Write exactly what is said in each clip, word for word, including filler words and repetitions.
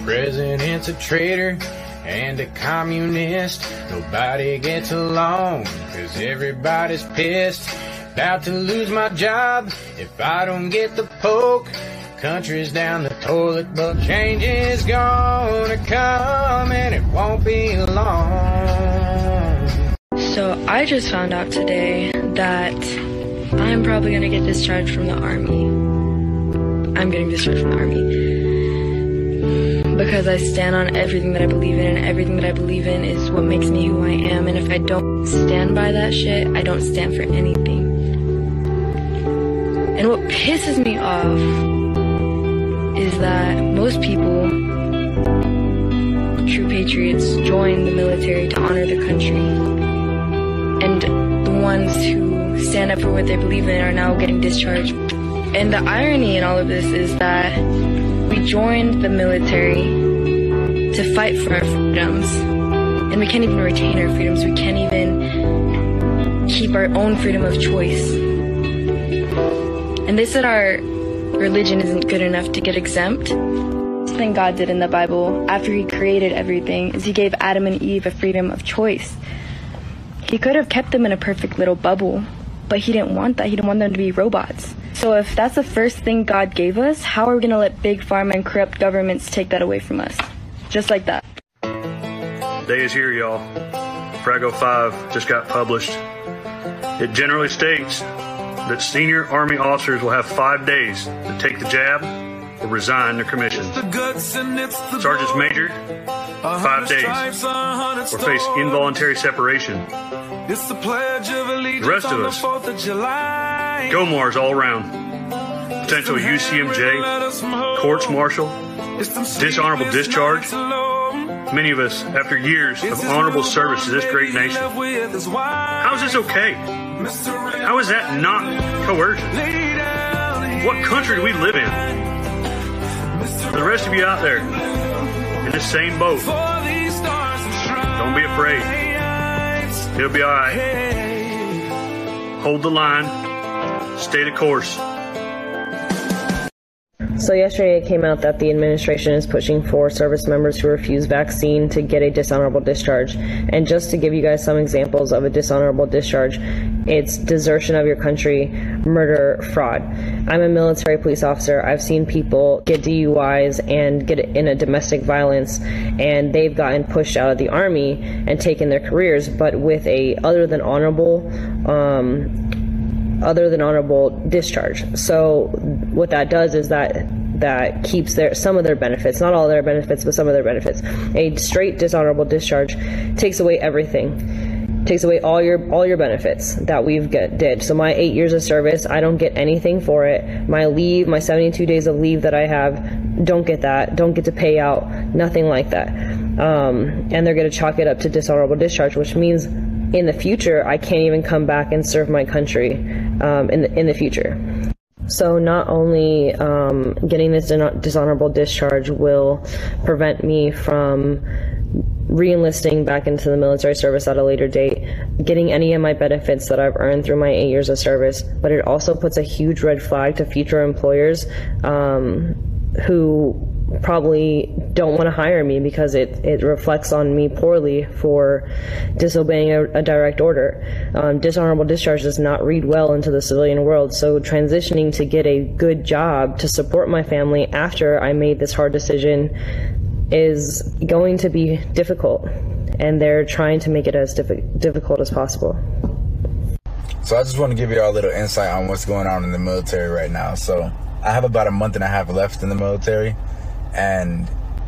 president's a traitor and a communist. Nobody gets along, cause everybody's pissed. About to lose my job if I don't get the poke. Country's down the toilet, but change is gonna come and it won't be long. So I just found out today that I'm probably gonna get discharged from the army. I'm getting discharged from the army. Because I stand on everything that I believe in, and everything that I believe in is what makes me who I am. And if I don't stand by that shit, I don't stand for anything. And what pisses me off is that most people, true patriots, join the military to honor the country. And the ones who stand up for what they believe in are now getting discharged. And the irony in all of this is that we joined the military to fight for our freedoms, and we can't even retain our freedoms. We can't even keep our own freedom of choice. And they said our religion isn't good enough to get exempt. The thing God did in the Bible after he created everything is he gave Adam and Eve a freedom of choice. He could have kept them in a perfect little bubble, but he didn't want that. He didn't want them to be robots. So if that's the first thing God gave us, how are we going to let big pharma and corrupt governments take that away from us? Just like that. Day is here, y'all. Frago five just got published. It generally states that senior Army officers will have five days to take the jab or resign their commission. Sergeants major, five days, or face involuntary separation. The rest of us, GOMARs all around. Potential U C M J, courts martial, dishonorable discharge. Many of us, after years of honorable service to this great nation. How is this okay? How is that not coercion? What country do we live in? For the rest of you out there, in the same boat, don't be afraid. It'll be all right. Hold the line. Stay the course. So yesterday it came out that the administration is pushing for service members who refuse vaccine to get a dishonorable discharge. And just to give you guys some examples of a dishonorable discharge, it's desertion of your country, murder, fraud. I'm a military police officer. I've seen people get D U Is and get in a domestic violence, and they've gotten pushed out of the army and taken their careers, but with a other than honorable um, other than honorable discharge. So what that does is that that keeps their some of their benefits, not all their benefits, but some of their benefits. A straight dishonorable discharge takes away everything, takes away all your all your benefits that we've get, did. So my eight years of service, I don't get anything for it. My leave, my seventy-two days of leave that I have, don't get that, don't get to pay out, nothing like that. Um, and they're going to chalk it up to dishonorable discharge, which means in the future, I can't even come back and serve my country um, in the in the future. So not only um, getting this dishonorable discharge will prevent me from re-enlisting back into the military service at a later date, getting any of my benefits that I've earned through my eight years of service, but it also puts a huge red flag to future employers um, who probably don't want to hire me because it, it reflects on me poorly for disobeying a, a direct order. Um, dishonorable discharge does not read well into the civilian world, so transitioning to get a good job to support my family after I made this hard decision is going to be difficult, and they're trying to make it as diffi- difficult as possible. So I just want to give you all a little insight on what's going on in the military right now. So I have about a month and a half left in the military, and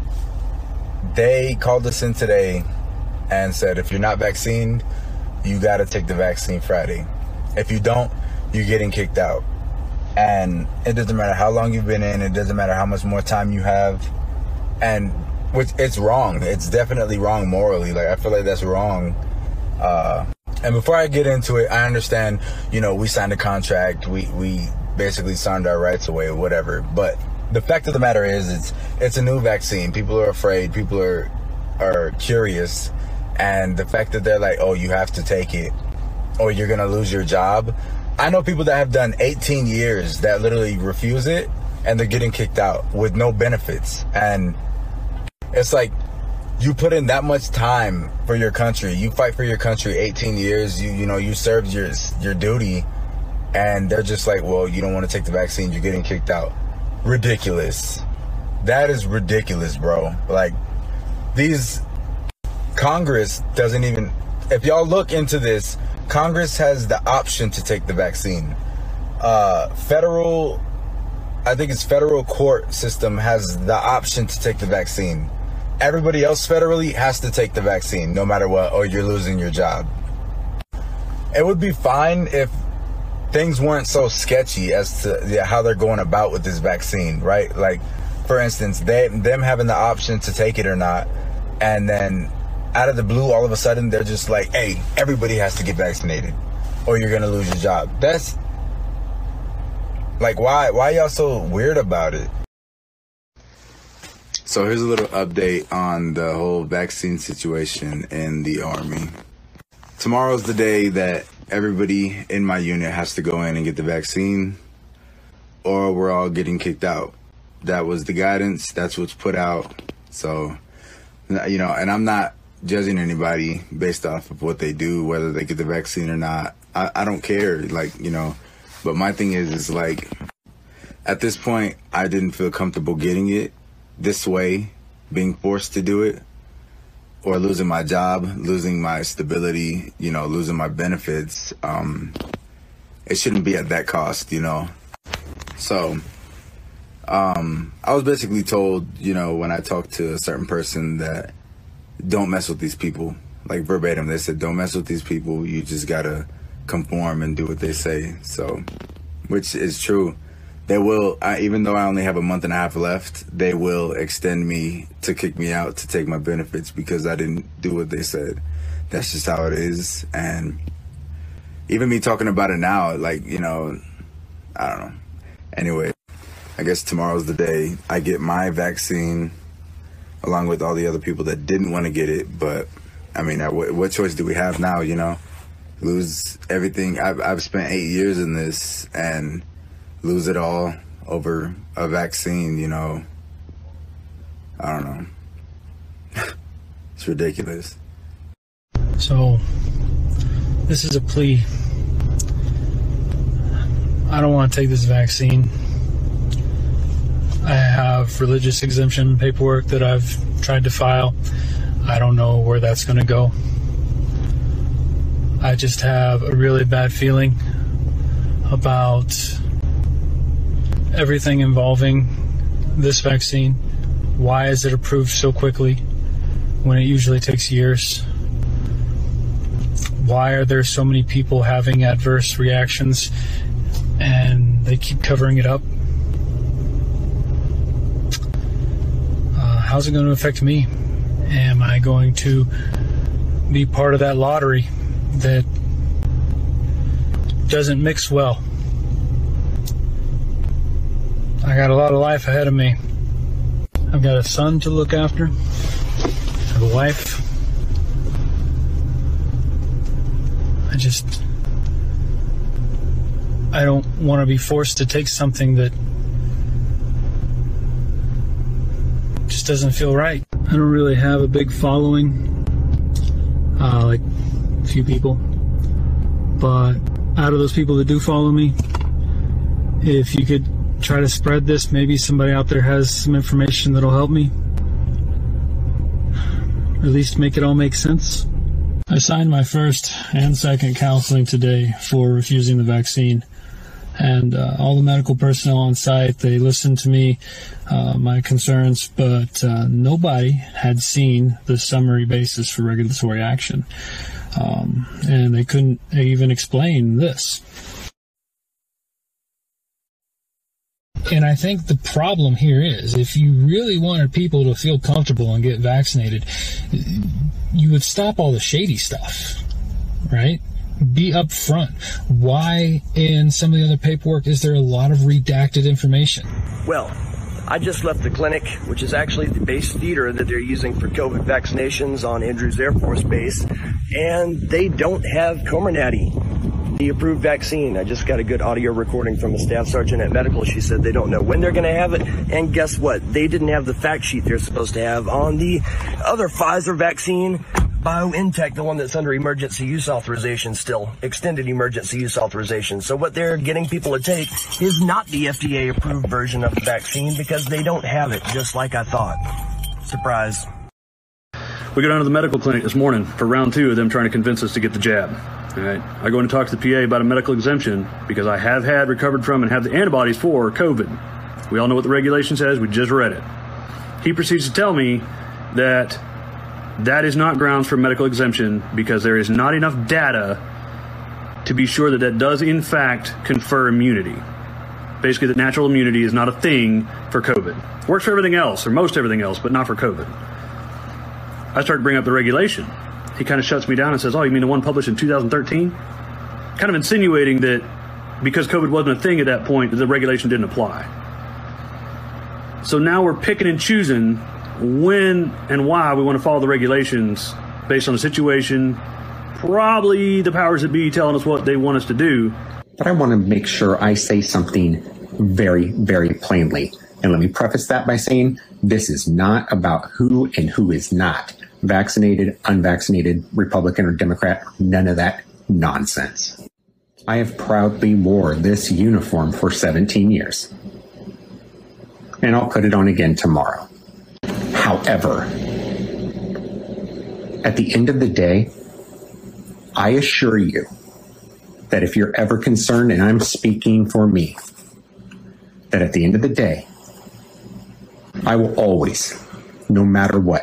they called us in today and said, if you're not vaccinated, you got to take the vaccine Friday. If you don't, you're getting kicked out. And it doesn't matter how long you've been in, it doesn't matter how much more time you have. And which it's wrong. It's definitely wrong morally. Like, I feel like that's wrong. Uh, and before I get into it, I understand, you know, we signed a contract. We, we basically signed our rights away or whatever. But the fact of the matter is, it's it's a new vaccine. People are afraid. People are are curious. And the fact that they're like, oh, you have to take it or you're going to lose your job. I know people that have done eighteen years that literally refuse it, and they're getting kicked out with no benefits. And It's like, you put in that much time for your country. You fight for your country eighteen years. You you know, you served your your duty, and they're just like, well, you don't want to take the vaccine. You're getting kicked out. Ridiculous. That is ridiculous, bro. Like, these Congress doesn't even. If y'all look into this, Congress has the option to take the vaccine. Uh, federal, I think it's federal court system has the option to take the vaccine. Everybody else federally has to take the vaccine no matter what, or you're losing your job. It would be fine if things weren't so sketchy as to yeah, how they're going about with this vaccine, right? Like, for instance, they them having the option to take it or not, and then out of the blue, all of a sudden, they're just like, hey, everybody has to get vaccinated or you're going to lose your job. That's, like, why, why y'all so weird about it? So here's a little update on the whole vaccine situation in the Army. Tomorrow's the day that everybody in my unit has to go in and get the vaccine, or we're all getting kicked out. That was the guidance. That's what's put out. So, you know, and I'm not judging anybody based off of what they do, whether they get the vaccine or not. I, I don't care, like, you know, but my thing is, is like, at this point, I didn't feel comfortable getting it this way, being forced to do it, or losing my job, losing my stability, you know, losing my benefits. Um, it shouldn't be at that cost, you know. So, um, I was basically told, you know, when I talked to a certain person that don't mess with these people, like verbatim, they said, don't mess with these people. You just gotta conform and do what they say. So, which is true. They will, I, even though I only have a month and a half left, they will extend me to kick me out to take my benefits because I didn't do what they said. That's just how it is. And even me talking about it now, like, you know, I don't know. Anyway, I guess tomorrow's the day I get my vaccine along with all the other people that didn't want to get it. But, I mean, I, what choice do we have now, you know? Lose everything. I've, I've spent eight years in this and lose it all over a vaccine, you know. I don't know. It's ridiculous. So, this is a plea. I don't want to take this vaccine. I have religious exemption paperwork that I've tried to file. I don't know where that's going to go. I just have a really bad feeling about everything involving this vaccine. Why is it approved so quickly when it usually takes years? Why are there so many people having adverse reactions and they keep covering it up? Uh, how's it going to affect me? Am I going to be part of that lottery that doesn't mix well? I got a lot of life ahead of me. I've got a son to look after. I have a wife. I just, I don't want to be forced to take something that just doesn't feel right. I don't really have a big following, uh, like a few people, but out of those people that do follow me, if you could try to spread this, maybe somebody out there has some information that'll help me, or at least make it all make sense. I signed my first and second counseling today for refusing the vaccine, and uh, all the medical personnel on site, they listened to me, uh, my concerns, but uh, nobody had seen the summary basis for regulatory action, um, and they couldn't even explain this. And I think the problem here is, if you really wanted people to feel comfortable and get vaccinated, you would stop all the shady stuff, right? Be upfront. Why in some of the other paperwork is there a lot of redacted information? Well, I just left the clinic, which is actually the base theater that they're using for COVID vaccinations on Andrews Air Force Base, and they don't have Comirnaty. the approved vaccine. I just got a good audio recording from a staff sergeant at medical. She said they don't know when they're going to have it. And guess what? They didn't have the fact sheet they're supposed to have on the other Pfizer vaccine, BioNTech, the one that's under emergency use authorization still, extended emergency use authorization. So what they're getting people to take is not the F D A approved version of the vaccine because they don't have it, just like I thought. Surprise. We go down to the medical clinic this morning for round two of them trying to convince us to get the jab. All right. I go in and talk to the P A about a medical exemption because I have had, recovered from, and have the antibodies for COVID. We all know what the regulation says. We just read it. He proceeds to tell me that that is not grounds for medical exemption because there is not enough data to be sure that that does, in fact, confer immunity. Basically, that natural immunity is not a thing for COVID. Works for everything else, or most everything else, but not for COVID. I start to bring up the regulation. He kind of shuts me down and says, oh, you mean the one published in two thousand thirteen? Kind of insinuating that because COVID wasn't a thing at that point, that the regulation didn't apply. So now we're picking and choosing when and why we want to follow the regulations based on the situation, probably the powers that be telling us what they want us to do. But I want to make sure I say something very, very plainly. And let me preface that by saying this is not about who and who is not vaccinated, unvaccinated, Republican or Democrat, none of that nonsense. I have proudly wore this uniform for seventeen years. And I'll put it on again tomorrow. However, at the end of the day, I assure you that if you're ever concerned, and I'm speaking for me, that at the end of the day, I will always, no matter what,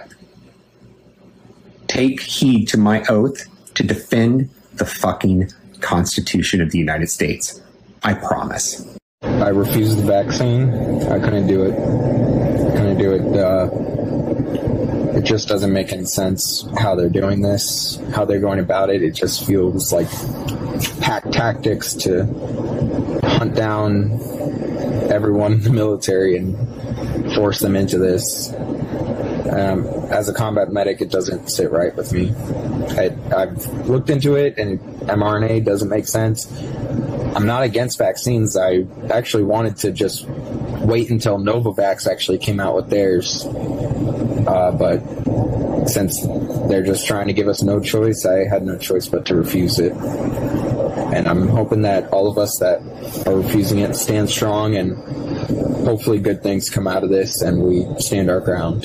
take heed to my oath to defend the fucking Constitution of the United States. I promise. I refused the vaccine. I couldn't do it. I couldn't do it. Uh, it just doesn't make any sense how they're doing this, how they're going about it. It just feels like pack tactics to hunt down everyone in the military and force them into this. Um, as a combat medic, it doesn't sit right with me. I, I've looked into it, and mRNA doesn't make sense. I'm not against vaccines. I actually wanted to just wait until Novavax actually came out with theirs. Uh, but since they're just trying to give us no choice, I had no choice but to refuse it. And I'm hoping that all of us that are refusing it stand strong, and hopefully good things come out of this and we stand our ground.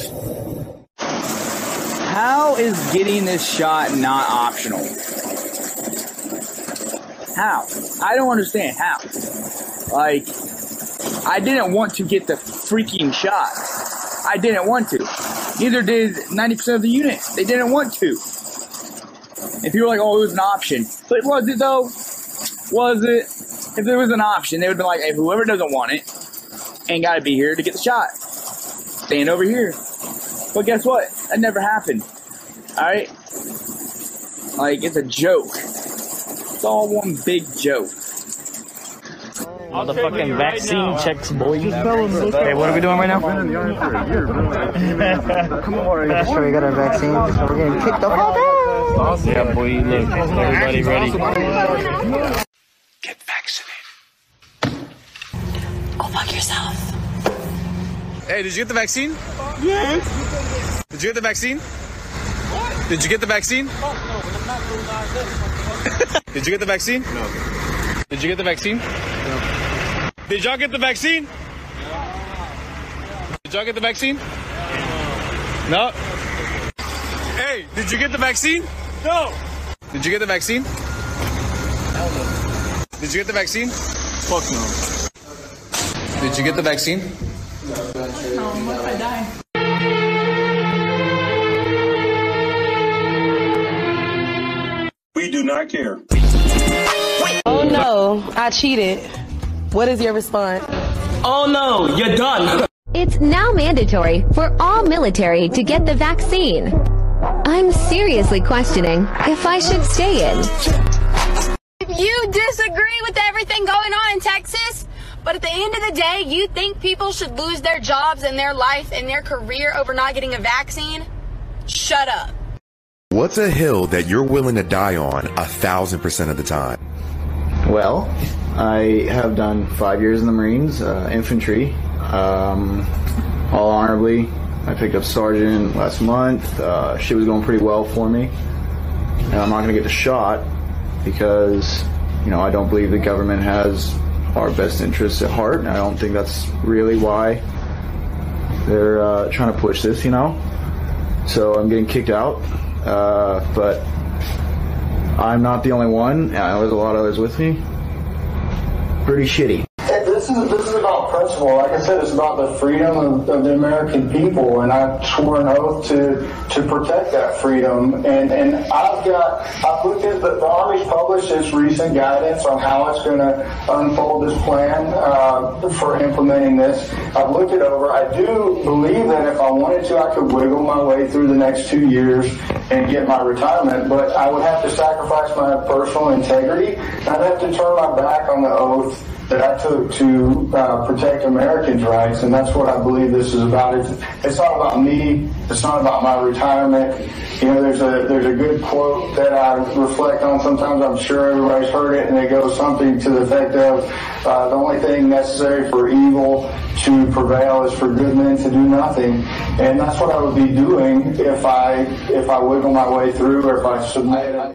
How is getting this shot not optional? How? I don't understand how. Like, I didn't want to get the freaking shot. I didn't want to. Neither did ninety percent of the unit. They didn't want to. If you were like, oh, it was an option. But was it though? Was it? If there was an option, they would have been like, hey, whoever doesn't want it ain't got to be here to get the shot. Stand over here. But guess what? That never happened. Alright? Like, it's a joke. It's all one big joke. Motherfucking vaccine checks, boy. Hey, what are we doing right now? Come on, make sure we got our vaccine. So we're getting kicked off. Yeah, boy, look. Everybody ready. Get vaccinated. Go fuck yourself. Hey, did you get the vaccine? Yes. Did you get the vaccine? What? Did you get the vaccine? Oh, no, but I'm not doing that. Did you get the vaccine? No. Did you get the vaccine? No. Did y'all get the vaccine? Did y'all get the vaccine? No. Hey, did you get the vaccine? No. Did you get the vaccine? Hell no. Did you get the vaccine? Fuck no. Did you get the vaccine? No, what if I die? We do not care. Oh no, I cheated. What is your response? Oh no, you're done. It's now mandatory for all military to get the vaccine. I'm seriously questioning if I should stay in. If you disagree with everything going on in Texas, but at the end of the day, you think people should lose their jobs and their life and their career over not getting a vaccine, shut up. What's a hill that you're willing to die on a thousand percent of the time? Well, I have done five years in the Marines, uh, infantry, um, all honorably. I picked up sergeant last month. Uh, shit was going pretty well for me. And I'm not going to get the shot because, you know, I don't believe the government has our best interests at heart. And I don't think that's really why they're uh, trying to push this, you know. So I'm getting kicked out. Uh, but I'm not the only one. Uh, there's a lot of others with me. Pretty shitty. This is this is about principle. Like I said, it's about the freedom of, of the American people, and I've sworn an oath to to protect that freedom. And and I've got I've looked at the, the Army's published its recent guidance on how it's going to unfold this plan uh, for implementing this. I've looked it over. I do believe that if I wanted to, I could wiggle my way through the next two years and get my retirement, but I would have to sacrifice my personal integrity. I'd have to turn my back on the oath that I took to uh, protect Americans' rights, and that's what I believe this is about. It's, it's not about me. It's not about my retirement. You know, there's a there's a good quote that I reflect on sometimes. I'm sure everybody's heard it, and it goes something to the effect of, uh, the only thing necessary for evil to prevail is for good men to do nothing. And that's what I would be doing if I if I wiggle my way through, or if I submit it.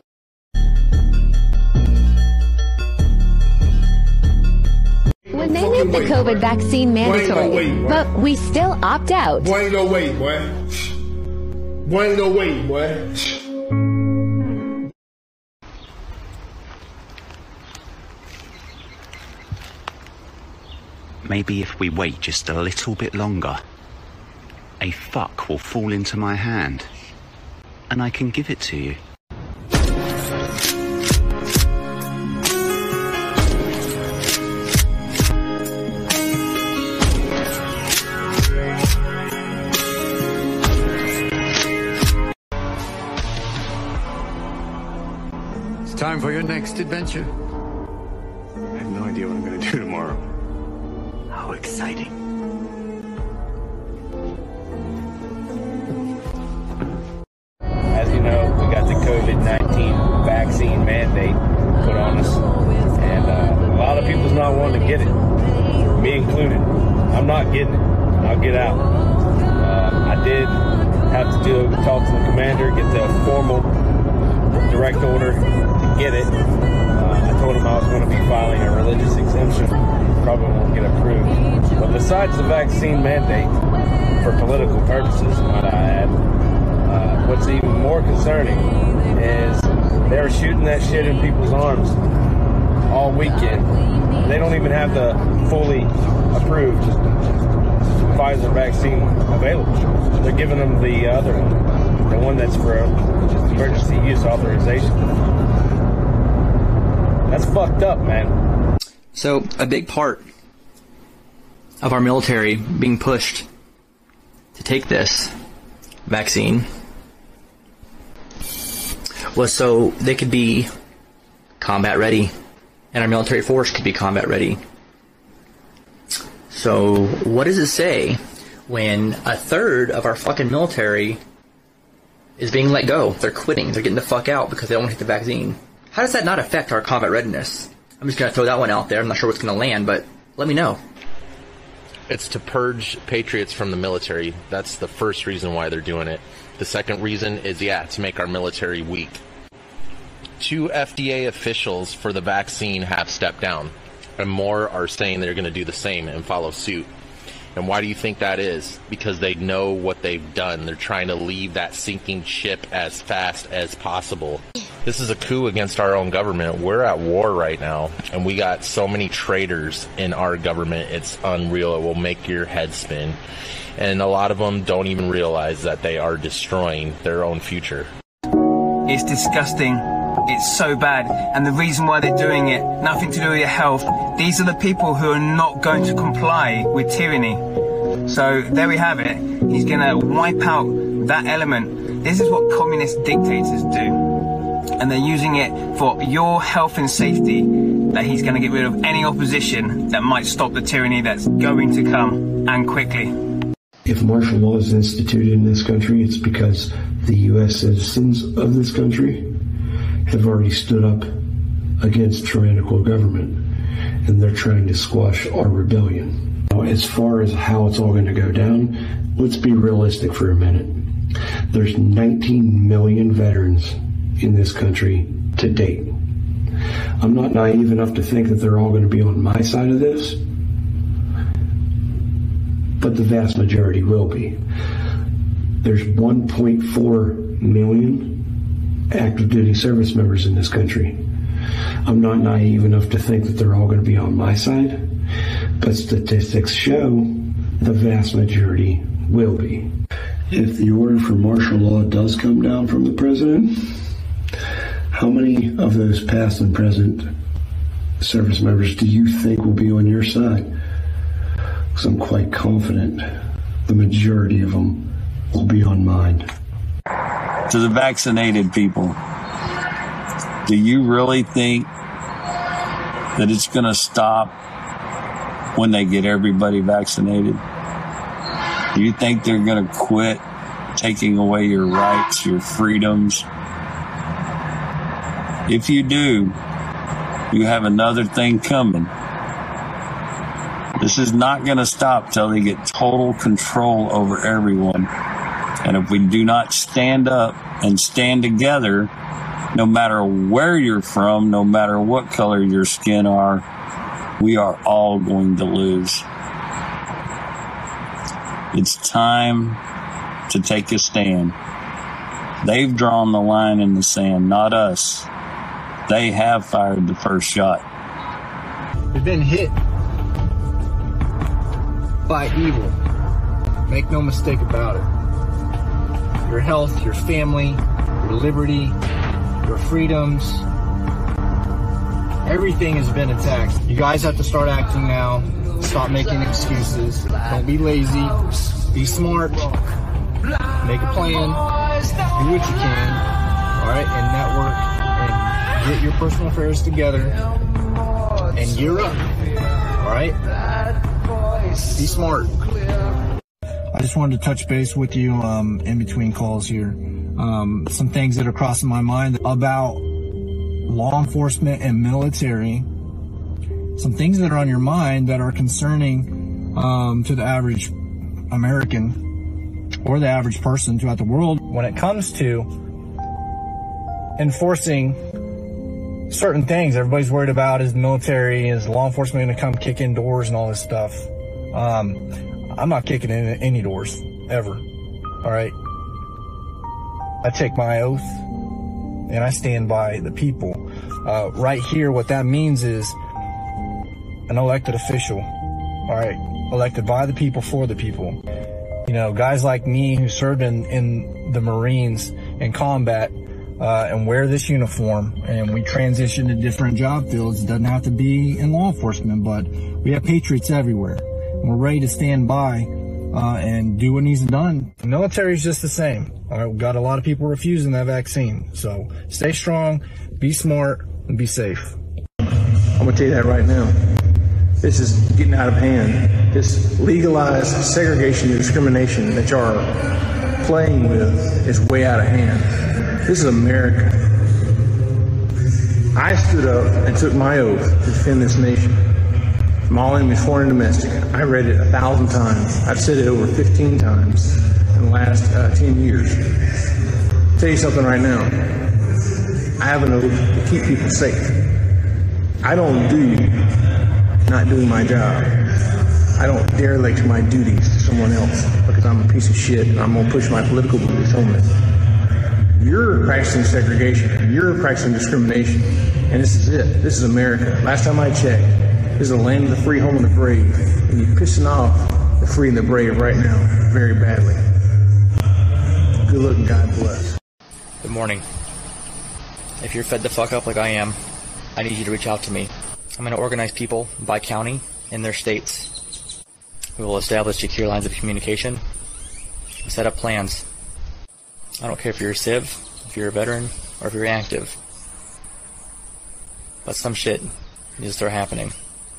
When they make the COVID vaccine mandatory, but we still opt out. Boy, ain't no way, boy. Boy, ain't no way, boy. Maybe if we wait just a little bit longer, a fuck will fall into my hand, and I can give it to you. Time for your next adventure. I have no idea what I'm going to do tomorrow. How exciting. As you know, we got the COVID nineteen vaccine mandate put on us, and uh, a lot of people's not wanting to get it, me included. I'm not getting it. I'll get out. Uh, I did have to do talk to the commander, get the formal direct order to get it. Uh, I told him I was going to be filing a religious exemption. Probably won't get approved. But besides the vaccine mandate, for political purposes, might I add, uh, what's even more concerning is they were shooting that shit in people's arms all weekend. They don't even have the fully approved Pfizer vaccine available. They're giving them the other one, the one that's for emergency use authorization. That's fucked up, man. So a big part of our military being pushed to take this vaccine was so they could be combat ready, and our military force could be combat ready. So what does it say when a third of our fucking military is being let go? They're quitting. They're getting the fuck out because they don't want to take the vaccine. How does that not affect our combat readiness? I'm just going to throw that one out there. I'm not sure what's going to land, but let me know. It's to purge patriots from the military. That's the first reason why they're doing it. The second reason is, yeah, to make our military weak. Two F D A officials for the vaccine have stepped down, and more are saying they're going to do the same and follow suit. And why do you think that is? Because they know what they've done. They're trying to leave that sinking ship as fast as possible. This is a coup against our own government. We're at war right now, and we got so many traitors in our government. It's unreal. It will make your head spin. And a lot of them don't even realize that they are destroying their own future. It's disgusting. It's so bad, and the reason why they're doing it, nothing to do with your health. These are the people who are not going to comply with tyranny. So there we have it. He's going to wipe out that element. This is what communist dictators do, and they're using it for your health and safety, that he's going to get rid of any opposition that might stop the tyranny that's going to come, and quickly. If martial law is instituted in this country, it's because the U S citizens of this country have already stood up against tyrannical government, and they're trying to squash our rebellion. Now, as far as how it's all going to go down, let's be realistic for a minute. There's nineteen million veterans in this country to date. I'm not naive enough to think that they're all going to be on my side of this, but the vast majority will be. There's one point four million active duty service members in this country. I'm not naive enough to think that they're all going to be on my side, but statistics show the vast majority will be. If the order for martial law does come down from the president, how many of those past and present service members do you think will be on your side? Because I'm quite confident the majority of them will be on mine. To the vaccinated people, do you really think that it's going to stop when they get everybody vaccinated? Do you think they're going to quit taking away your rights, your freedoms? If you do, you have another thing coming. This is not going to stop till they get total control over everyone. And if we do not stand up and stand together, no matter where you're from, no matter what color your skin are, we are all going to lose. It's time to take a stand. They've drawn the line in the sand, not us. They have fired the first shot. We've been hit by evil. Make no mistake about it. Your health, your family, your liberty, your freedoms, everything has been attacked. You guys have to start acting now. Stop making excuses. Don't be lazy. Be smart. Make a plan. Do what you can. All right, and network. Get your personal affairs together and gear up. All right? Be smart. I just wanted to touch base with you um, in between calls here. Um, some things that are crossing my mind about law enforcement and military. Some things that are on your mind that are concerning um, to the average American or the average person throughout the world when it comes to enforcing certain things. Everybody's worried about is the military, is law enforcement going to come kick in doors and all this stuff. Um, I'm not kicking in any doors, ever. All right? I take my oath, and I stand by the people. Uh, right here, what that means is an elected official. All right? Elected by the people, for the people. You know, guys like me who served in, in the Marines in combat, Uh, and wear this uniform, and we transition to different job fields. It doesn't have to be in law enforcement, but we have patriots everywhere. And we're ready to stand by uh, and do what needs to be done. The military is just the same. All right, we've got a lot of people refusing that vaccine. So stay strong, be smart, and be safe. I'm going to tell you that right now. This is getting out of hand. This legalized segregation and discrimination that y'all are playing with is way out of hand. This is America. I stood up and took my oath to defend this nation from all enemies, foreign and domestic. I read it a thousand times. I've said it over fifteen times in the last uh, ten years. I'll tell you something right now. I have an oath to keep people safe. I don't do not doing my job. I don't derelict my duties to someone else because I'm a piece of shit and I'm going to push my political beliefs on it. You're practicing segregation. You're practicing discrimination. And this is it. This is America. Last time I checked, this is the land of the free, home of the brave. And you're pissing off the free and the brave right now very badly. Good luck and God bless. Good morning. If you're fed the fuck up like I am, I need you to reach out to me. I'm going to organize people by county in their states. We will establish secure lines of communication and set up plans. I don't care if you're a civ, if you're a veteran, or if you're active. But some shit needs to start happening.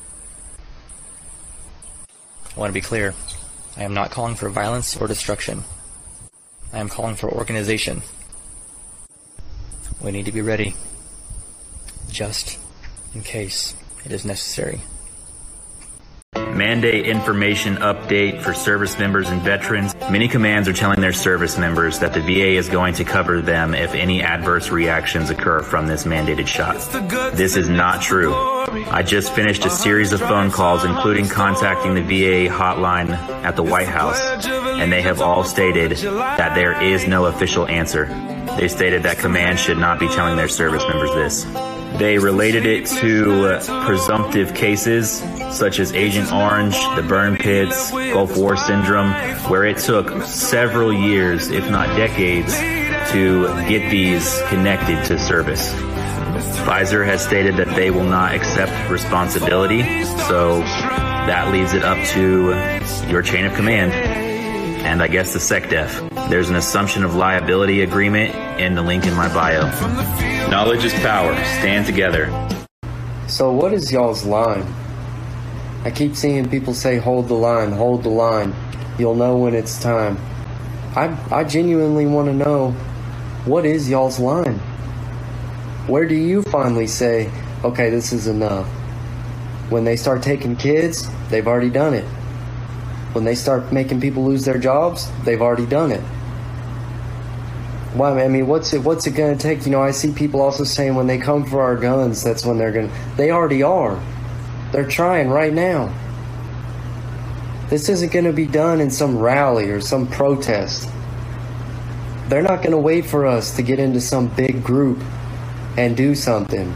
I want to be clear. I am not calling for violence or destruction. I am calling for organization. We need to be ready. Just in case it is necessary. Mandate information update for service members and veterans. Many commands are telling their service members that the V A is going to cover them if any adverse reactions occur from this mandated shot. This is not true. I just finished a series of phone calls, including contacting the V A hotline at the White House, and they have all stated that there is no official answer. They stated that command should not be telling their service members this. They related it to uh, presumptive cases such as Agent Orange, the burn pits, Gulf War syndrome, where it took several years, if not decades, to get these connected to service. Pfizer has stated that they will not accept responsibility, so that leaves it up to your chain of command and I guess the SecDef. There's an assumption of liability agreement in the link in my bio. Knowledge is power. Stand together. So what is y'all's line? I keep seeing people say, hold the line, hold the line. You'll know when it's time. I, I genuinely want to know, what is y'all's line? Where do you finally say, okay, this is enough? When they start taking kids, they've already done it. When they start making people lose their jobs, they've already done it. Well, I mean, what's it, what's it going to take? You know, I see people also saying when they come for our guns, that's when they're going to... They already are. They're trying right now. This isn't going to be done in some rally or some protest. They're not going to wait for us to get into some big group and do something.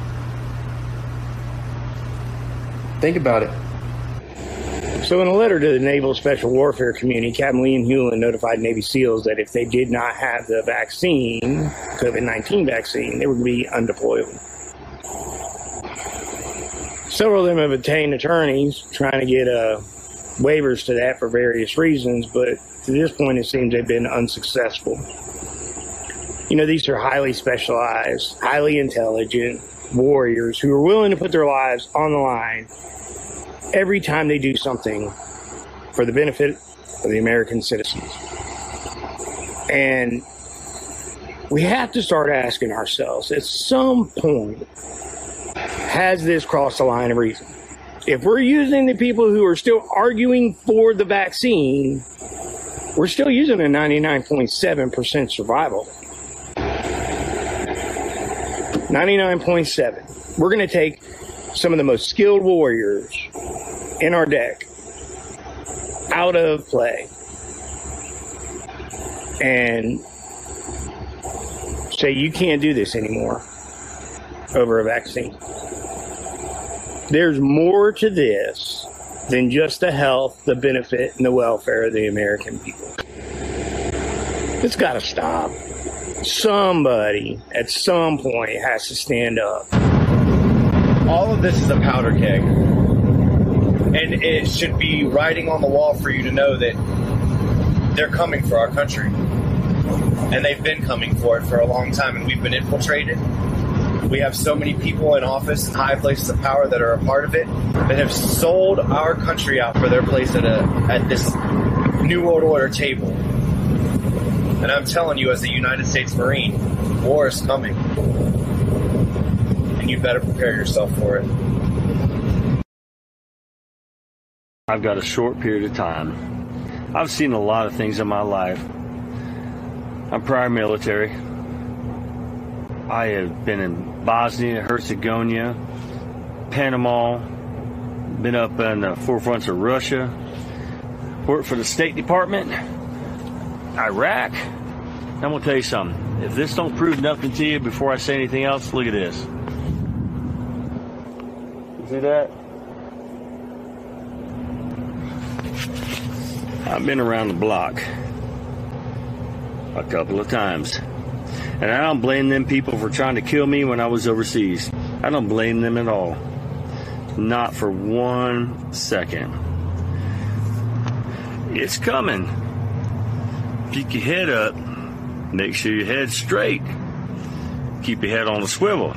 Think about it. So in a letter to the Naval Special Warfare Community, Captain Liam Hewlin notified Navy SEALs that if they did not have the vaccine, COVID nineteen vaccine, they would be undeployable. Several of them have obtained attorneys trying to get uh, waivers to that for various reasons, but to this point it seems they've been unsuccessful. You know, these are highly specialized, highly intelligent warriors who are willing to put their lives on the line every time they do something for the benefit of the American citizens. And we have to start asking ourselves, at some point, has this crossed the line of reason? If we're using the people who are still arguing for the vaccine, we're still using a ninety-nine point seven percent survival. ninety-nine point seven. We're going to take some of the most skilled warriors in our deck out of play and say you can't do this anymore over a vaccine. There's more to this than just the health, the benefit, and the welfare of the American people. It's got to stop. Somebody at some point has to stand up. All of this is a powder keg. And it should be writing on the wall for you to know that they're coming for our country. And they've been coming for it for a long time, and we've been infiltrated. We have so many people in office and high places of power that are a part of it that have sold our country out for their place at a at this New World Order table. And I'm telling you, as a United States Marine, war is coming. And you better prepare yourself for it. I've got a short period of time. I've seen a lot of things in my life. I'm prior military. I have been in Bosnia, Herzegovina, Panama, been up in the forefronts of Russia, worked for the State Department, Iraq. I'm going to tell you something. If this don't prove nothing to you before I say anything else, look at this. You see that? I've been around the block a couple of times. And I don't blame them people for trying to kill me when I was overseas. I don't blame them at all. Not for one second. It's coming. Keep your head up. Make sure your head's straight. Keep your head on a swivel.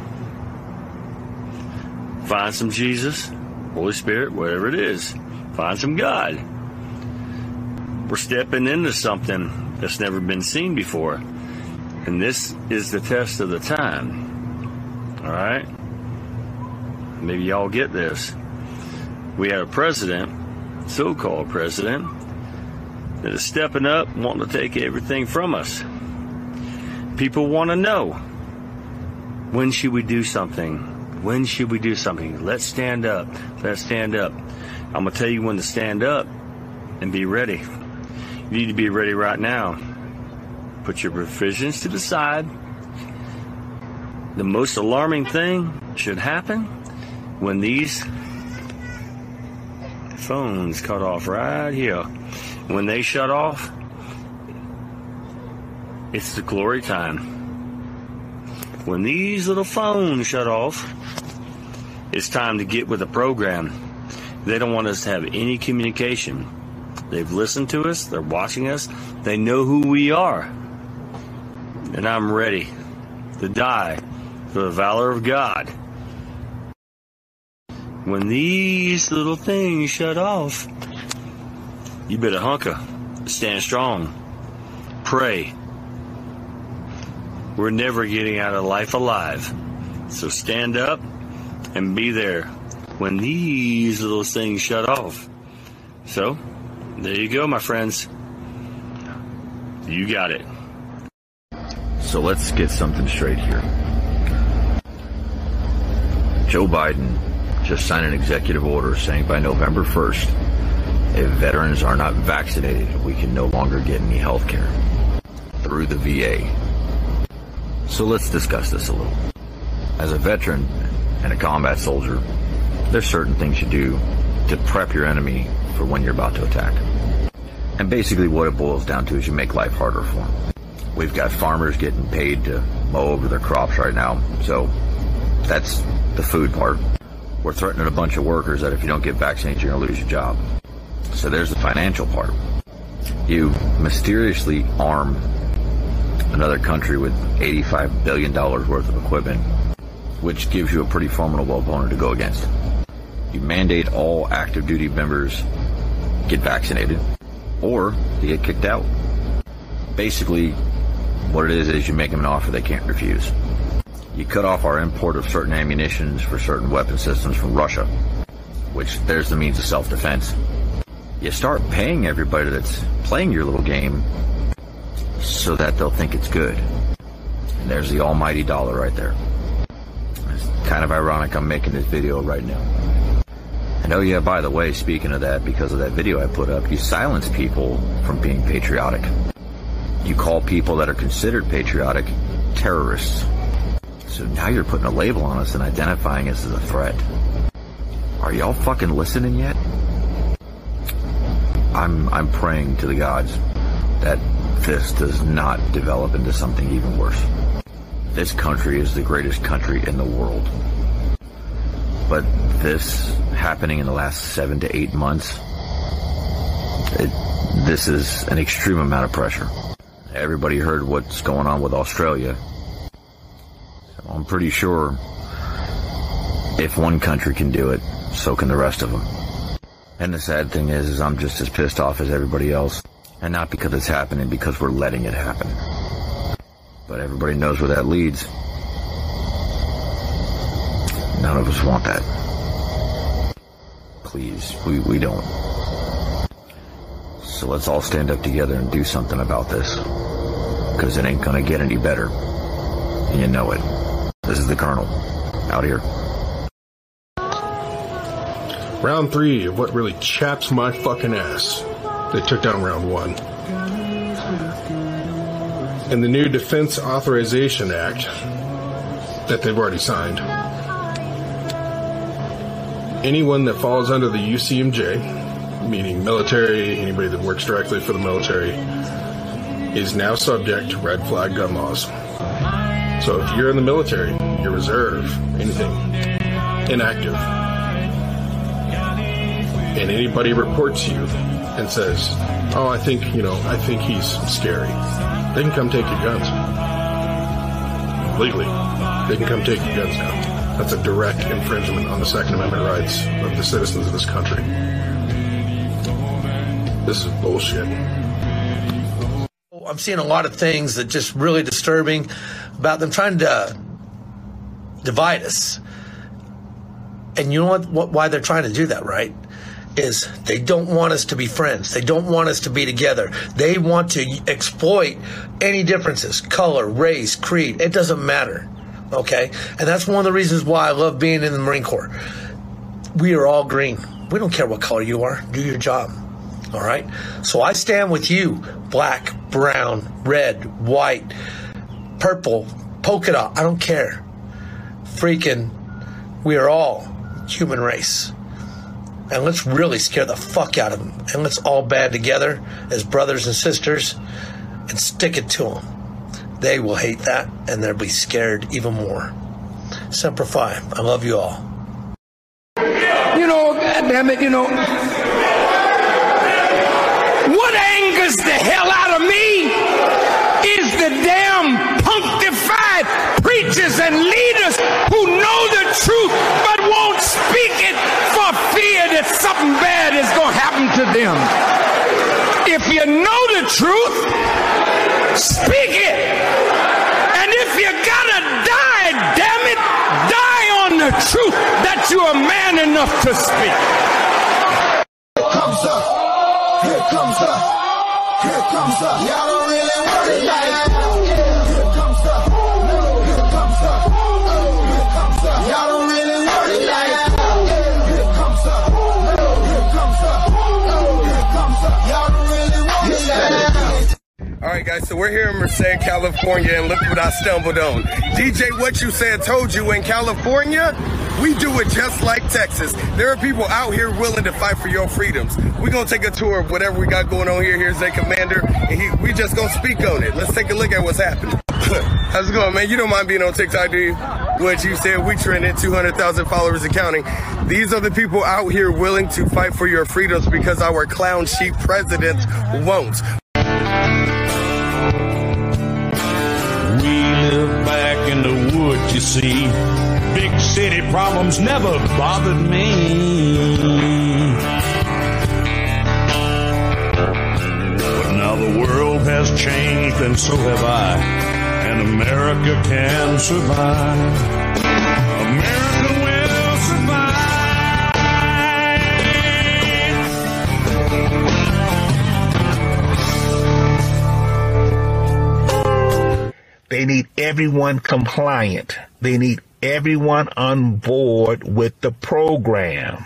Find some Jesus, Holy Spirit, whatever it is. Find some God. We're stepping into something that's never been seen before. And this is the test of the time. All right? maybe y'all get this. We had a president, so-called president, that is stepping up, wanting to take everything from us. People want to know, when should we do something? When should we do something? Let's stand up. Let's stand up. I'm going to tell you when to stand up and be ready. You need to be ready right now. Put your provisions to the side. The most alarming thing should happen when these phones cut off right here. When they shut off, it's the glory time. When these little phones shut off, it's time to get with the program. They don't want us to have any communication. They've listened to us. They're watching us. They know who we are. And I'm ready to die for the valor of God. When these little things shut off, you better hunker, stand strong, pray. We're never getting out of life alive. So stand up and be there when these little things shut off. So, there you go, my friends. You got it. So let's get something straight here. Joe Biden just signed an executive order saying by November first, if veterans are not vaccinated, we can no longer get any health care through the V A. So let's discuss this a little. As a veteran and a combat soldier, there's certain things you do to prep your enemy for when you're about to attack. And basically what it boils down to is you make life harder for them. We've got farmers getting paid to mow over their crops right now, so that's the food part. We're threatening a bunch of workers that if you don't get vaccinated, you're going to lose your job. So there's the financial part. You mysteriously arm another country with eighty-five billion dollars worth of equipment, which gives you a pretty formidable opponent to go against. You mandate all active duty members get vaccinated or they get kicked out. Basically, what it is is you make them an offer they can't refuse. You cut off our import of certain ammunitions for certain weapon systems from Russia, which there's the means of self-defense. You start paying everybody that's playing your little game so that they'll think it's good. And there's the almighty dollar right there. It's kind of ironic I'm making this video right now. And oh yeah, by the way, speaking of that, because of that video I put up, you silence people from being patriotic. You call people that are considered patriotic terrorists. So now you're putting a label on us and identifying us as a threat. Are y'all fucking listening yet? I'm I'm praying to the gods that this does not develop into something even worse. This country is the greatest country in the world. But this happening in the last seven to eight months, it, this is an extreme amount of pressure. Everybody heard what's going on with Australia. So I'm pretty sure if one country can do it, so can the rest of them. And the sad thing is, is I'm just as pissed off as everybody else. And not because it's happening, because we're letting it happen. But everybody knows where that leads. None of us want that. Please, we, we don't. So let's all stand up together and do something about this. Because it ain't gonna get any better. And you know it. This is the Colonel. Out here. Round three of what really chaps my fucking ass. They took down round one. And the new Defense Authorization Act that they've already signed. Anyone that falls under the U C M J, meaning military, anybody that works directly for the military, is now subject to red flag gun laws. So if you're in the military, your reserve, anything, inactive, and anybody reports you and says, oh, I think, you know, I think he's scary, they can come take your guns. Legally, they can come take your guns now. That's a direct infringement on the Second Amendment rights of the citizens of this country. This is bullshit. I'm seeing a lot of things that just really disturbing about them trying to divide us. And you know what, what? Why they're trying to do that, right? Is they don't want us to be friends. They don't want us to be together. They want to exploit any differences, color, race, creed. It doesn't matter, okay? And that's one of the reasons why I love being in the Marine Corps. We are all green. We don't care what color you are. Do your job, all right? So I stand with you, black, brown, red, white, purple, polka dot. I don't care. Freaking, we are all human race. And let's really scare the fuck out of them. And let's all band together as brothers and sisters and stick it to them. They will hate that, and they'll be scared even more. Semper Fi. I love you all. You know, goddammit, you know, what angers the hell out of me is the damn punctified preachers and leaders who know the truth but won't speak it for fear that something bad is going to happen to them. If you know the truth, speak it. And if you gotta die, damn it, die on the truth that you are man enough to speak. Here comes up. Here comes up. Here comes up. Y'all don't really worry like it. Here comes up. Here comes up. Here comes up. Y'all don't really worry like it. Here comes up. Here comes up. Here comes up. Y'all don't really worry like it. All right, guys, so we're here in Merced, California, and look what I stumbled on. D J What You Said told you, in California, we do it just like Texas. There are people out here willing to fight for your freedoms. We're going to take a tour of whatever we got going on here. Here's a commander, and he, we just going to speak on it. Let's take a look at what's happening. How's it going, man? You don't mind being on TikTok, do you? What you said, we trended two hundred thousand followers and counting. These are the people out here willing to fight for your freedoms because our clown sheep president won't. We live back in the woods, you see. Big city problems never bothered me. But now the world has changed and so have I. And America can survive. America will survive. They need everyone compliant. They need everyone on board with the program.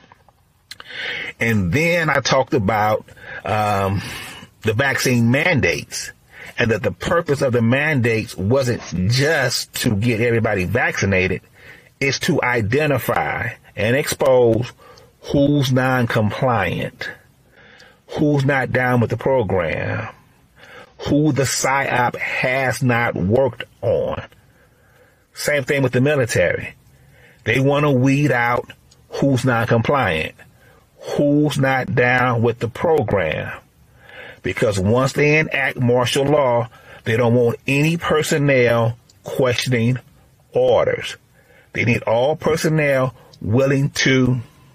And then I talked about um, the vaccine mandates, and that the purpose of the mandates wasn't just to get everybody vaccinated. It's to identify and expose who's non-compliant, who's not down with the program, who the PSYOP has not worked on. Same thing with the military. They want to weed out who's not compliant, who's not down with the program. Because once they enact martial law, they don't want any personnel questioning orders. They need all personnel willing to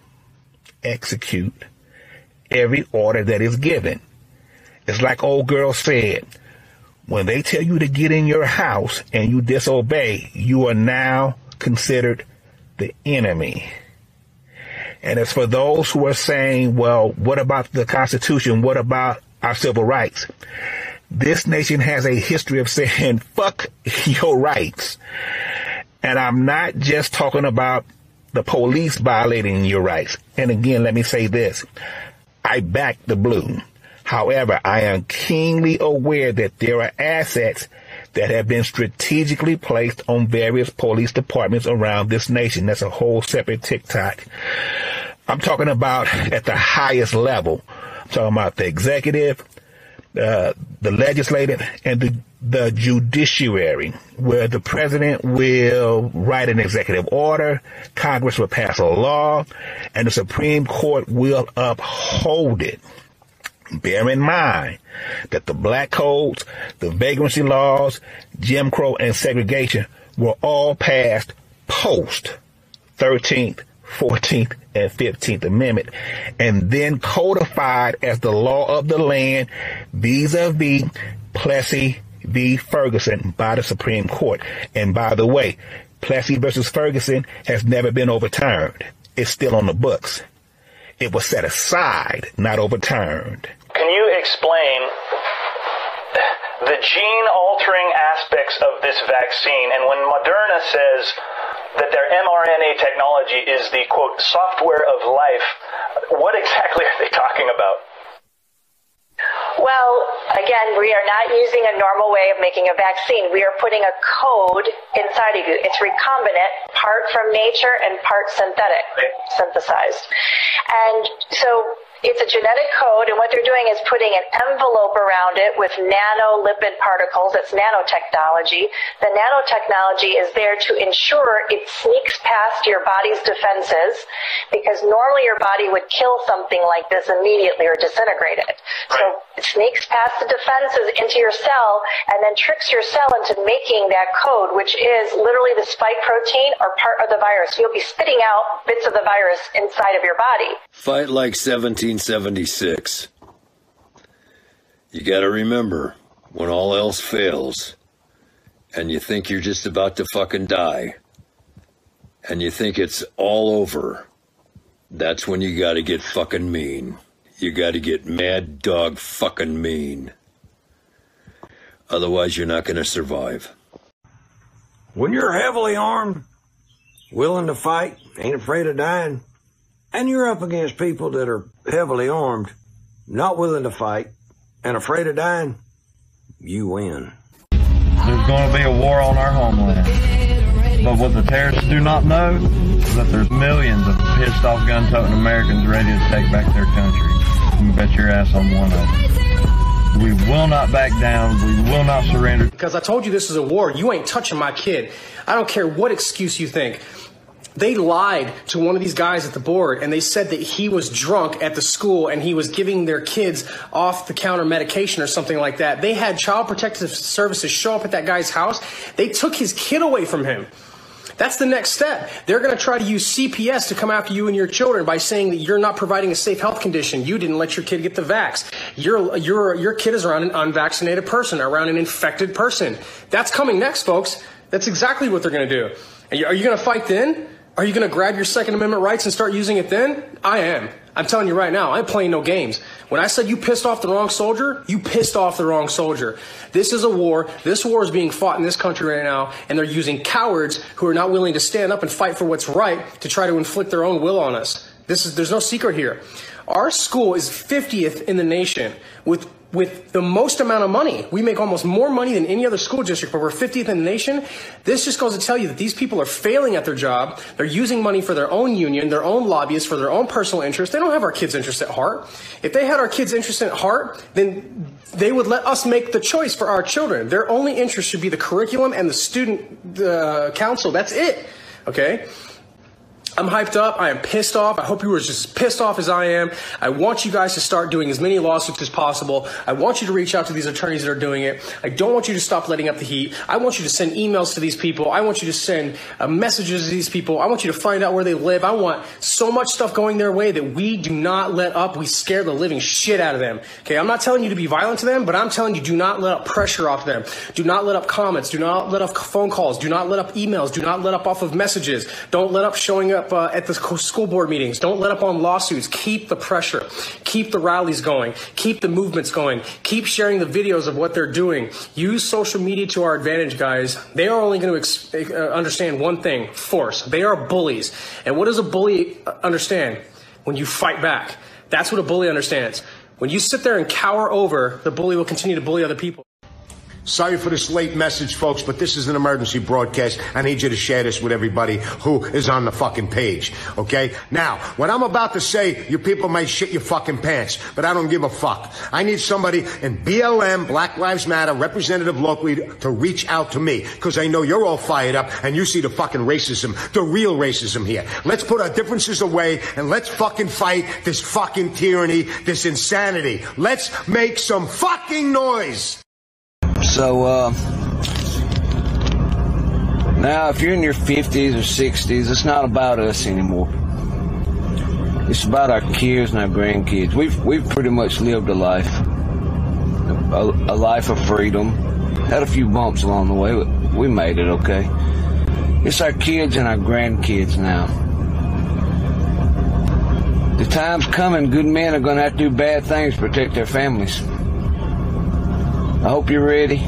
execute every order that is given. It's like old girl said, when they tell you to get in your house and you disobey, you are now considered the enemy. And as for those who are saying, well, what about the Constitution? What about our civil rights? This nation has a history of saying, fuck your rights. And I'm not just talking about the police violating your rights. And again, let me say this. I back the blue. However, I am keenly aware that there are assets that have been strategically placed on various police departments around this nation. That's a whole separate TikTok. I'm talking about at the highest level. I'm talking about the executive, uh, the legislative, and the, the judiciary, where the president will write an executive order, Congress will pass a law, and the Supreme Court will uphold it. Bear in mind that the black codes, the vagrancy laws, Jim Crow, and segregation were all passed post thirteenth, fourteenth, and fifteenth Amendment, and then codified as the law of the land vis-a-vis Plessy v. Ferguson by the Supreme Court. And by the way, Plessy versus Ferguson has never been overturned. It's still on the books. It was set aside, not overturned. Can you explain the gene-altering aspects of this vaccine? And when Moderna says that their mRNA technology is the, quote, software of life, what exactly are they talking about? Well, again, we are not using a normal way of making a vaccine. We are putting a code inside of you. It's recombinant, part from nature and part synthetic, synthesized. And so it's a genetic code, and what they're doing is putting an envelope around it with nanolipid particles. It's nanotechnology. The nanotechnology is there to ensure it sneaks past your body's defenses, because normally your body would kill something like this immediately or disintegrate it. So it sneaks past the defenses into your cell and then tricks your cell into making that code, which is literally the spike protein or part of the virus. You'll be spitting out bits of the virus inside of your body. Fight like seventeen seventy-six. You gotta remember, when all else fails, and you think you're just about to fucking die, and you think it's all over, that's when you gotta get fucking mean. You gotta get mad dog fucking mean. Otherwise, you're not gonna survive. When you're heavily armed, willing to fight, ain't afraid of dying, and you're up against people that are heavily armed, not willing to fight, and afraid of dying, you win. There's going to be a war on our homeland. But what the terrorists do not know is that there's millions of pissed off gun-toting Americans ready to take back their country. You can bet your ass on one of them. We will not back down. We will not surrender. Because I told you this is a war. You ain't touching my kid. I don't care what excuse you think. They lied to one of these guys at the board, and they said that he was drunk at the school and he was giving their kids off-the-counter medication or something like that. They had Child Protective Services show up at that guy's house. They took his kid away from him. That's the next step. They're going to try to use C P S to come after you and your children by saying that you're not providing a safe health condition. You didn't let your kid get the vax. Your, your, your kid is around an unvaccinated person, around an infected person. That's coming next, folks. That's exactly what they're going to do. Are you, are you going to fight then? Are you going to grab your Second Amendment rights and start using it then? I am. I'm telling you right now, I'm playing no games. When I said you pissed off the wrong soldier, you pissed off the wrong soldier. This is a war. This war is being fought in this country right now, and they're using cowards who are not willing to stand up and fight for what's right to try to inflict their own will on us. This is, there's no secret here. Our school is fiftieth in the nation with with the most amount of money. We make almost more money than any other school district, but we're fiftieth in the nation. This just goes to tell you that these people are failing at their job. They're using money for their own union, their own lobbyists, for their own personal interest. They don't have our kids' interest at heart. If they had our kids' interest at heart, then they would let us make the choice for our children. Their only interest should be the curriculum and the student uh, council. That's it. Okay? I'm hyped up. I am pissed off. I hope you are just as pissed off as I am. I want you guys to start doing as many lawsuits as possible. I want you to reach out to these attorneys that are doing it. I don't want you to stop letting up the heat. I want you to send emails to these people. I want you to send uh, messages to these people. I want you to find out where they live. I want so much stuff going their way that we do not let up. We scare the living shit out of them. Okay, I'm not telling you to be violent to them, but I'm telling you, do not let up pressure off them. Do not let up comments. Do not let up phone calls. Do not let up emails. Do not let up off of messages. Don't let up showing up Uh, at the school board meetings. Don't let up on lawsuits. Keep the pressure. Keep the rallies going. Keep the movements going. Keep sharing the videos of what they're doing. Use social media to our advantage, guys. They are only going to ex- uh, understand one thing: force. They are bullies. And what does a bully understand? When you fight back. That's what a bully understands. When you sit there and cower over, the bully will continue to bully other people. Sorry for this late message, folks, but this is an emergency broadcast. I need you to share this with everybody who is on the fucking page, okay? Now, what I'm about to say, you people may shit your fucking pants, but I don't give a fuck. I need somebody in B L M, Black Lives Matter, representative locally, to reach out to me, because I know you're all fired up and you see the fucking racism, the real racism here. Let's put our differences away and let's fucking fight this fucking tyranny, this insanity. Let's make some fucking noise. So, uh, now if you're in your fifties or sixties, it's not about us anymore. It's about our kids and our grandkids. We've, we've pretty much lived a life, a, a life of freedom. Had a few bumps along the way, but we made it okay. It's our kids and our grandkids now. The time's coming, good men are going to have to do bad things to protect their families. I hope you're ready.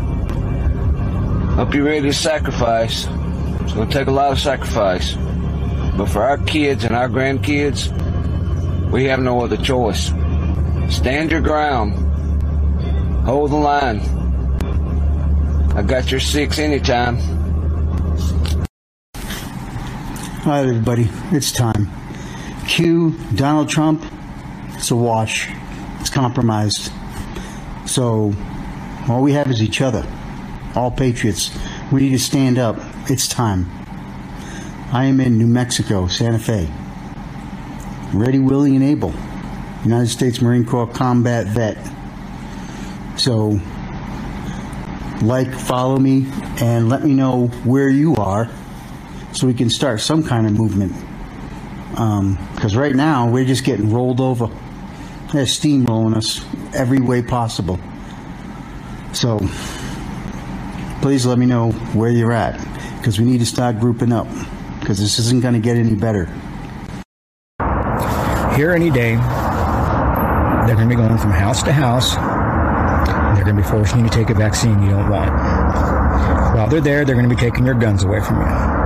Hope you're ready to sacrifice. It's going to take a lot of sacrifice. But for our kids and our grandkids, we have no other choice. Stand your ground. Hold the line. I got your six anytime. All right, everybody, it's time. Q, Donald Trump, it's a wash. It's compromised. So all we have is each other. All patriots. We need to stand up. It's time. I am in New Mexico, Santa Fe. Ready, willing, and able. United States Marine Corps combat vet. So like, follow me, and let me know where you are so we can start some kind of movement. Because um, right now, we're just getting rolled over. There's steamrolling us every way possible. So, please let me know where you're at, because we need to start grouping up, because this isn't going to get any better. Here any day, they're going to be going from house to house. They're going to be forcing you to take a vaccine you don't want. While they're there, they're going to be taking your guns away from you.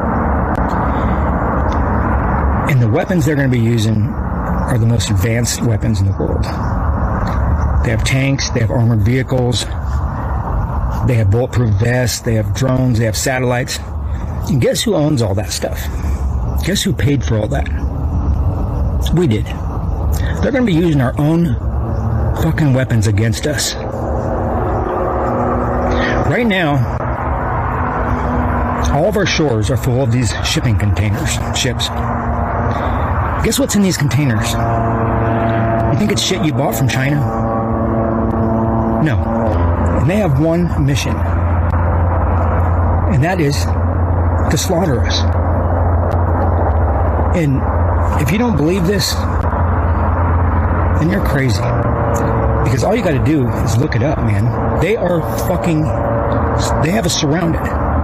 And the weapons they're going to be using are the most advanced weapons in the world. They have tanks, they have armored vehicles, they have bulletproof vests, they have drones, they have satellites. And guess who owns all that stuff? Guess who paid for all that? We did. They're going to be using our own fucking weapons against us. Right now, all of our shores are full of these shipping containers, ships. Guess what's in these containers? You think it's shit you bought from China? No. And they have one mission. And that is to slaughter us. And if you don't believe this, then you're crazy. Because all you got to do is look it up, man. They are fucking... They have us surrounded.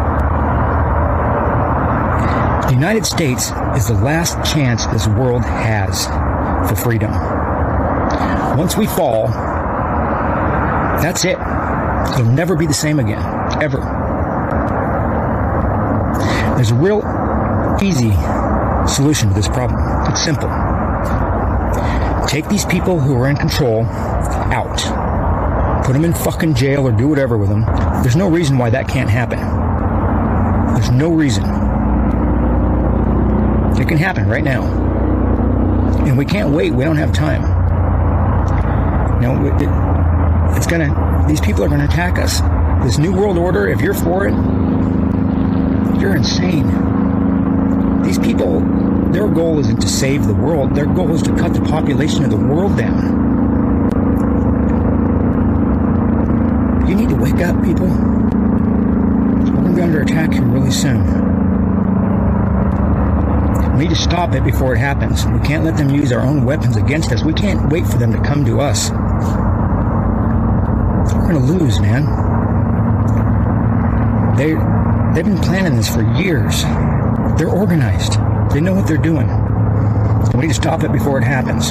The United States is the last chance this world has for freedom. Once we fall, that's it. It'll never be the same again. Ever. There's a real easy solution to this problem. It's simple. Take these people who are in control out. Put them in fucking jail or do whatever with them. There's no reason why that can't happen. There's no reason. It can happen right now. And we can't wait. We don't have time. You know, it, it's gonna, these people are gonna attack us. This new world order, if you're for it, you're insane. These people, their goal isn't to save the world. Their goal is to cut the population of the world down. You need to wake up, people. We're going to be under attack here really soon. We need to stop it before it happens. We can't let them use our own weapons against us. We can't wait for them to come to us. We're going to lose, man. They, they've been planning this for years. They're organized. They know what they're doing. We need to stop it before it happens.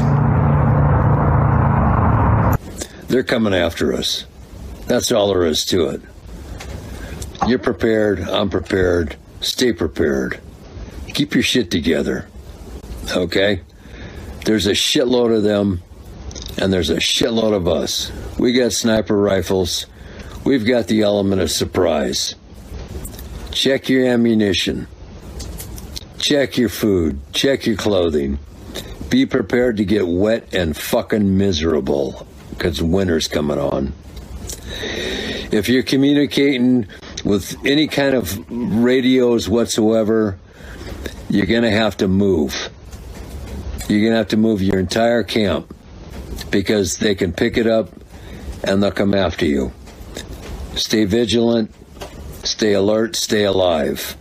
They're coming after us. That's all there is to it. You're prepared. I'm prepared. Stay prepared. Keep your shit together. Okay? There's a shitload of them, and there's a shitload of us. We got sniper rifles. We've got the element of surprise. Check your ammunition. Check your food. Check your clothing. Be prepared to get wet and fucking miserable, because winter's coming on. If you're communicating with any kind of radios whatsoever, you're going to have to move. You're going to have to move your entire camp, because they can pick it up and they'll come after you. Stay vigilant, stay alert, stay alive.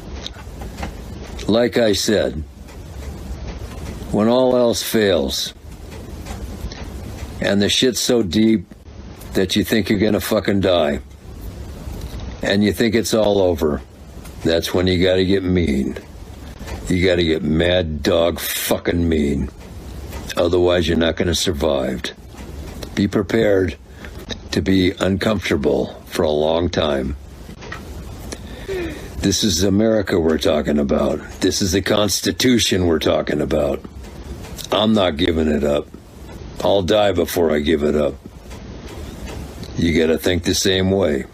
Like I said, when all else fails, and the shit's so deep that you think you're gonna fucking die, and you think it's all over, That's when you gotta get mean. You gotta get mad dog fucking mean. Otherwise, you're not gonna survive. Be prepared to be uncomfortable for a long time. This is America we're talking about. This is the Constitution we're talking about. I'm not giving it up. I'll die before I give it up. You gotta think the same way.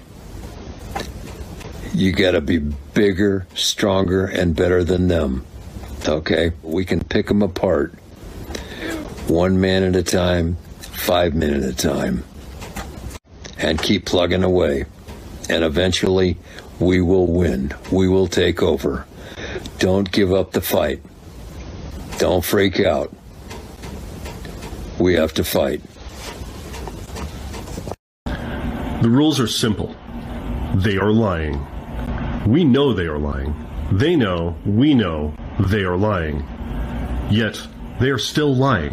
You gotta be bigger, stronger, and better than them. Okay? We can pick them apart. One man at a time, five men at a time. And keep plugging away. And eventually, we will win. We will take over. Don't give up the fight. Don't freak out. We have to fight. The rules are simple. They are lying. We know they are lying. They know, we know, they are lying. Yet, they are still lying.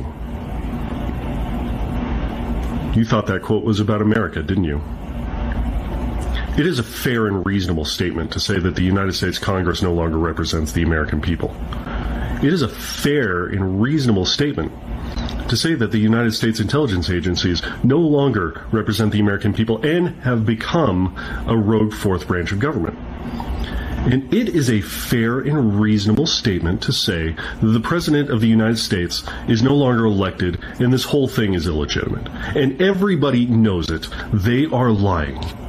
You thought that quote was about America, didn't you? It is a fair and reasonable statement to say that the United States Congress no longer represents the American people. It is a fair and reasonable statement to say that the United States intelligence agencies no longer represent the American people and have become a rogue fourth branch of government. And it is a fair and reasonable statement to say that the President of the United States is no longer elected and this whole thing is illegitimate. And everybody knows it. They are lying.